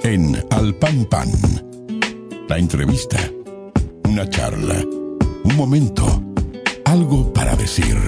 en Al Pan Pan. La entrevista, una charla, un momento, algo para decir.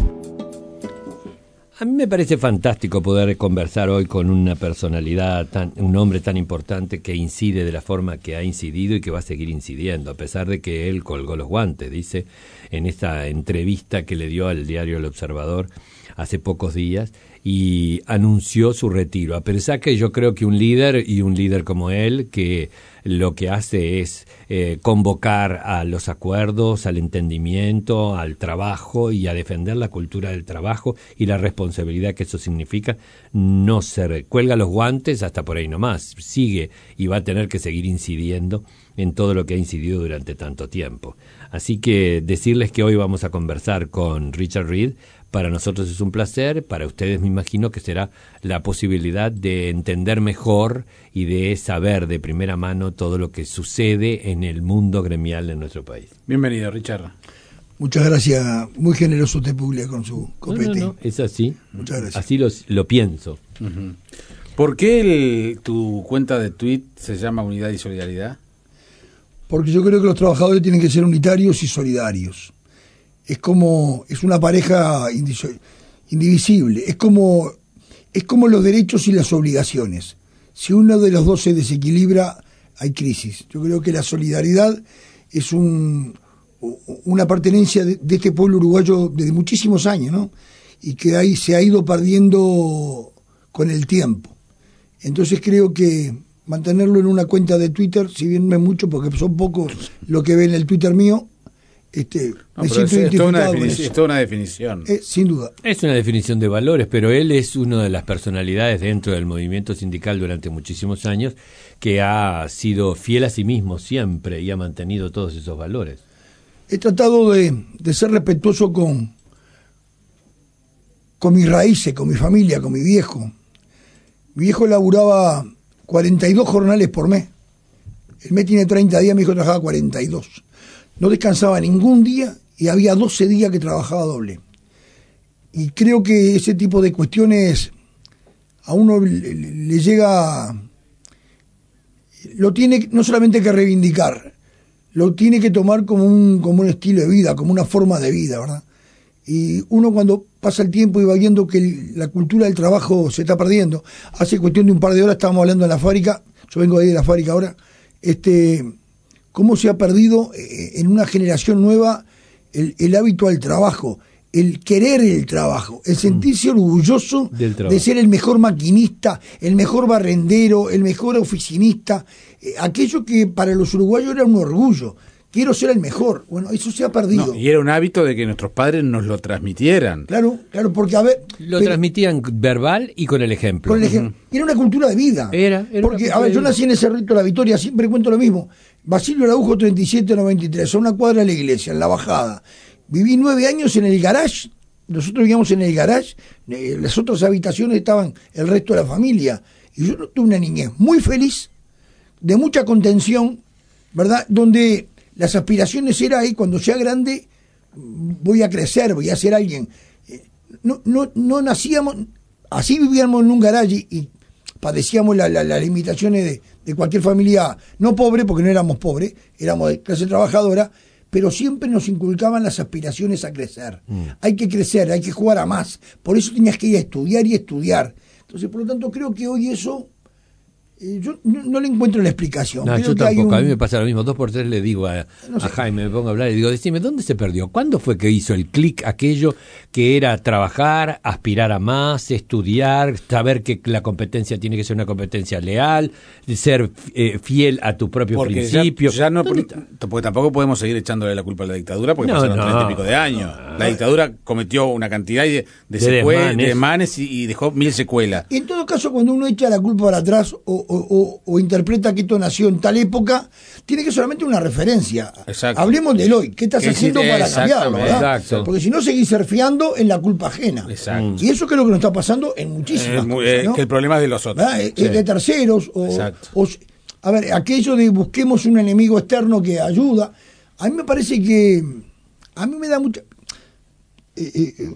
A mí me parece fantástico poder conversar hoy con una personalidad, un hombre tan importante que incide de la forma que ha incidido y que va a seguir incidiendo, a pesar de que él colgó los guantes, dice en esta entrevista que le dio al diario El Observador hace pocos días, y anunció su retiro, a pesar que yo creo que un líder como él, que lo que hace es convocar a los acuerdos, al entendimiento, al trabajo y a defender la cultura del trabajo y la responsabilidad que eso significa, no se cuelga los guantes hasta por ahí nomás, sigue y va a tener que seguir incidiendo en todo lo que ha incidido durante tanto tiempo. Así que decirles que hoy vamos a conversar con Richard Reid. Para nosotros es un placer, para ustedes me imagino que será la posibilidad de entender mejor y de saber de primera mano todo lo que sucede en el mundo gremial de nuestro país. Bienvenido, Richard. Muchas gracias, muy generoso usted, Puglia, con su copete. No, es así. Muchas gracias. Así lo pienso. Uh-huh. ¿Por qué tu cuenta de tweet se llama Unidad y Solidaridad? Porque yo creo que los trabajadores tienen que ser unitarios y solidarios. Es una pareja indivisible, es como los derechos y las obligaciones. Si uno de los dos se desequilibra, hay crisis. Yo creo que la solidaridad es una pertenencia de este pueblo uruguayo desde muchísimos años, ¿no? Y que ahí se ha ido perdiendo con el tiempo. Entonces creo que mantenerlo en una cuenta de Twitter, si bien no es mucho, porque son pocos lo que ve en el Twitter mío, me siento identificado con eso. Es toda una definición. Sin duda. Es una definición de valores, pero él es una de las personalidades dentro del movimiento sindical durante muchísimos años que ha sido fiel a sí mismo siempre y ha mantenido todos esos valores. He tratado de ser respetuoso con mis raíces, con mi familia, con mi viejo. Mi viejo laburaba 42 jornales por mes. El mes tiene 30 días, mi hijo trabajaba 42. No descansaba ningún día y había 12 días que trabajaba doble. Y creo que ese tipo de cuestiones a uno le llega, lo tiene no solamente que reivindicar, lo tiene que tomar como un estilo de vida, como una forma de vida, ¿verdad? Y uno cuando pasa el tiempo y va viendo que la cultura del trabajo se está perdiendo, hace cuestión de un par de horas estábamos hablando en la fábrica, yo vengo de ahí de la fábrica ahora, cómo se ha perdido en una generación nueva el hábito al trabajo, el querer el trabajo, el sentirse orgulloso de ser el mejor maquinista, el mejor barrendero, el mejor oficinista, aquello que para los uruguayos era un orgullo. Quiero ser el mejor. Bueno, eso se ha perdido. No, y era un hábito de que nuestros padres nos lo transmitieran. Claro, porque a ver... transmitían verbal y con el ejemplo. Con el ejemplo. Era una cultura de vida. Era porque, a ver, yo nací en el Cerrito de la Victoria, siempre cuento lo mismo. Basilio Araujo 3793, a una cuadra de la iglesia, en la bajada. Viví 9 años en el garage. Nosotros vivíamos en el garage. Las otras habitaciones estaban el resto de la familia. Y yo tuve una niñez muy feliz, de mucha contención, ¿verdad? Donde las aspiraciones eran ahí, cuando sea grande, voy a crecer, voy a ser alguien. No nacíamos, así vivíamos en un garaje y padecíamos las limitaciones de cualquier familia, no pobre, porque no éramos pobres, éramos de clase trabajadora, pero siempre nos inculcaban las aspiraciones a crecer. Hay que crecer, hay que jugar a más. Por eso tenías que ir a estudiar y estudiar. Entonces, por lo tanto, creo que hoy eso... yo no le encuentro la explicación. No, yo tampoco, a mí me pasa lo mismo. 2 por 3 le digo a Jaime, me pongo a hablar y digo, decime, ¿dónde se perdió? ¿Cuándo fue que hizo el clic aquello que era trabajar, aspirar a más, estudiar, saber que la competencia tiene que ser una competencia leal, ser fiel a tu propio principio? Ya no, porque tampoco podemos seguir echándole la culpa a la dictadura porque pasaron 30 y pico de años. La dictadura cometió una cantidad de desmanes y dejó 1000 secuelas. Y en todo caso, cuando uno echa la culpa para atrás o interpreta que esto nació en tal época, tiene que solamente una referencia. Exacto. Hablemos del hoy. ¿Qué estás haciendo para cambiarlo? Exacto. Porque si no, seguís surfeando en la culpa ajena. Exacto. Y eso creo que nos está pasando en muchísimas cosas, ¿no? Que el problema es de los otros. Es de terceros. A ver, aquello de busquemos un enemigo externo que ayuda. A mí me parece que... A mí me da mucha...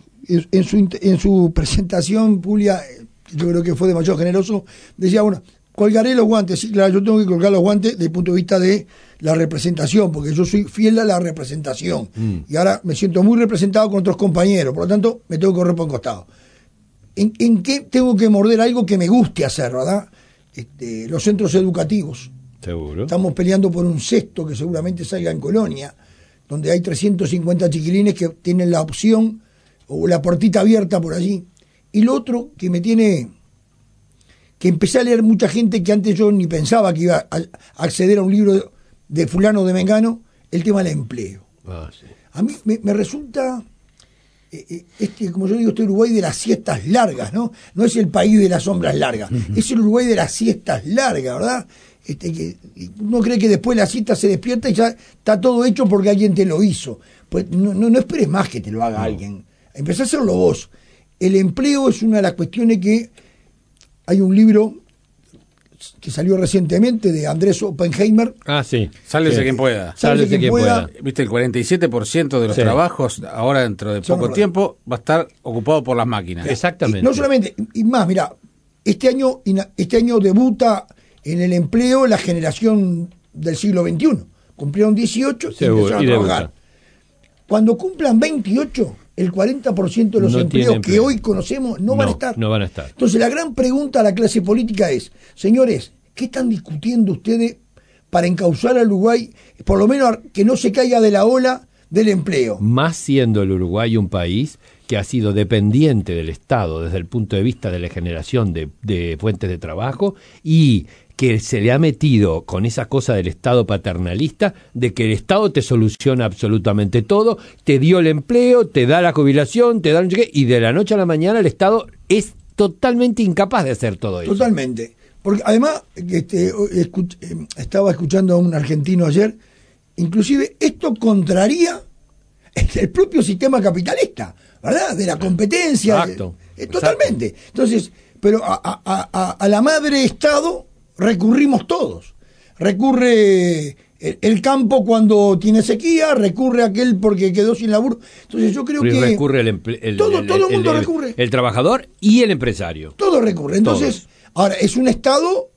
en su presentación, Puglia, yo creo que fue demasiado generoso, decía, bueno, Colgaré los guantes, sí, claro, yo tengo que colgar los guantes desde el punto de vista de la representación, porque yo soy fiel a la representación. Y ahora me siento muy representado con otros compañeros, por lo tanto me tengo que correr por un costado. ¿En qué tengo que morder algo que me guste hacer, verdad? Los centros educativos. Seguro. Estamos peleando por un sexto que seguramente salga en Colonia, donde hay 350 chiquilines que tienen la opción o la puertita abierta por allí. Y lo otro que me tiene... que empecé a leer mucha gente que antes yo ni pensaba que iba a acceder a un libro de fulano de mengano, el tema del empleo. Sí. A mí me resulta, como yo digo, este Uruguay de las siestas largas, ¿no? No es el país de las sombras largas, es el Uruguay de las siestas largas, ¿verdad? Que uno cree que después de la siesta se despierta y ya está todo hecho porque alguien te lo hizo. Pues no esperes más que te lo haga alguien. Empezá a hacerlo vos. El empleo es una de las cuestiones que... Hay un libro que salió recientemente de Andrés Oppenheimer. Sí. Sálvese quien pueda. Sálvese quien pueda. Viste, el 47% de los trabajos, ahora dentro de poco tiempo, va a estar ocupado por las máquinas. Exactamente. Y no solamente, y más, mira, este año debuta en el empleo la generación del siglo XXI. Cumplieron 18 y empezaron a trabajar. Cuando cumplan 28... el 40% de los empleos que hoy conocemos no van a estar. No van a estar. Entonces la gran pregunta a la clase política es, señores, ¿qué están discutiendo ustedes para encauzar al Uruguay, por lo menos que no se caiga de la ola del empleo? Más siendo el Uruguay un país que ha sido dependiente del Estado desde el punto de vista de la generación de fuentes de trabajo y que se le ha metido con esa cosa del Estado paternalista, de que el Estado te soluciona absolutamente todo, te dio el empleo, te da la jubilación, te da un cheque, y de la noche a la mañana el Estado es totalmente incapaz de hacer todo eso. Totalmente. Porque además, estaba escuchando a un argentino ayer, inclusive esto contraría el propio sistema capitalista, ¿verdad? De la competencia. Exacto. Totalmente. Entonces, pero a la madre Estado recurrimos todos. Recurre el campo cuando tiene sequía, recurre aquel porque quedó sin laburo. Entonces yo creo que recurre todo el mundo recurre. El trabajador y el empresario. Todo recurre. Entonces, ahora es un Estado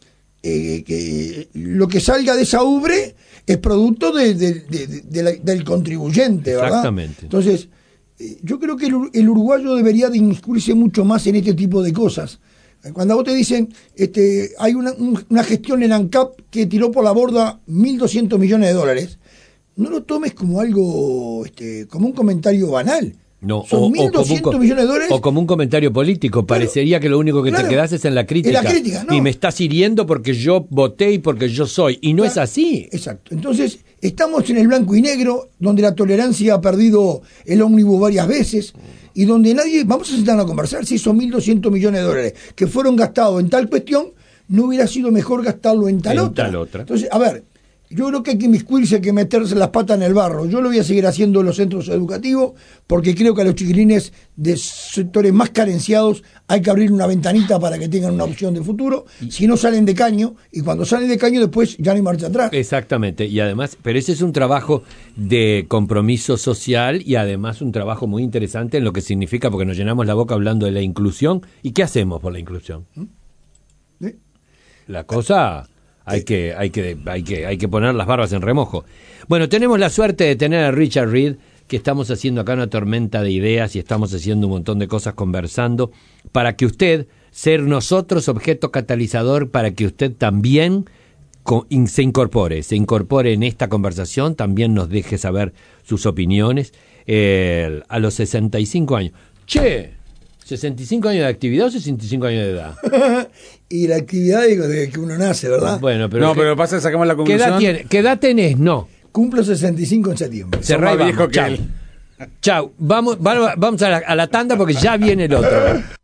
que lo que salga de esa ubre es producto del contribuyente, ¿verdad? Exactamente. Entonces, yo creo que el uruguayo debería de inmiscuirse mucho más en este tipo de cosas. Cuando a vos te dicen, hay una gestión en ANCAP que tiró por la borda 1.200 millones de dólares, no lo tomes como algo, como un comentario banal. No, son 1.200 millones de dólares. O como un comentario político. Parecería que lo único que te quedás es en la crítica. En la crítica, no. Y me estás hiriendo porque yo voté y porque yo soy. Y no es así. Exacto. Entonces, estamos en el blanco y negro, donde la tolerancia ha perdido el ómnibus varias veces, y donde nadie... Vamos a sentarnos a conversar si esos 1.200 millones de dólares que fueron gastados en tal cuestión, no hubiera sido mejor gastarlo en tal otra. Entonces, a ver... Yo creo que hay que inmiscuirse, hay que meterse las patas en el barro. Yo lo voy a seguir haciendo en los centros educativos porque creo que a los chiquilines de sectores más carenciados hay que abrir una ventanita para que tengan una opción de futuro. Si no salen de caño, y cuando salen de caño después ya no hay marcha atrás. Exactamente, y además, pero ese es un trabajo de compromiso social y además un trabajo muy interesante en lo que significa, porque nos llenamos la boca hablando de la inclusión. ¿Y qué hacemos por la inclusión? ¿Sí? La cosa... Hay que poner las barbas en remojo. Bueno, tenemos la suerte de tener a Richard Reed, que estamos haciendo acá una tormenta de ideas y estamos haciendo un montón de cosas conversando, para que usted, ser nosotros objeto catalizador, para que usted también se incorpore en esta conversación, también nos deje saber sus opiniones a los 65 años. ¡Che! ¿65 años de actividad o 65 años de edad? Y la actividad digo desde que uno nace, ¿verdad? Bueno, pero pero pasa, sacamos la conclusión. ¿Qué edad tenés? No. Cumplo 65 en septiembre. Cerrá y vamos. Chau. Chau. Vamos a la tanda porque ya viene el otro.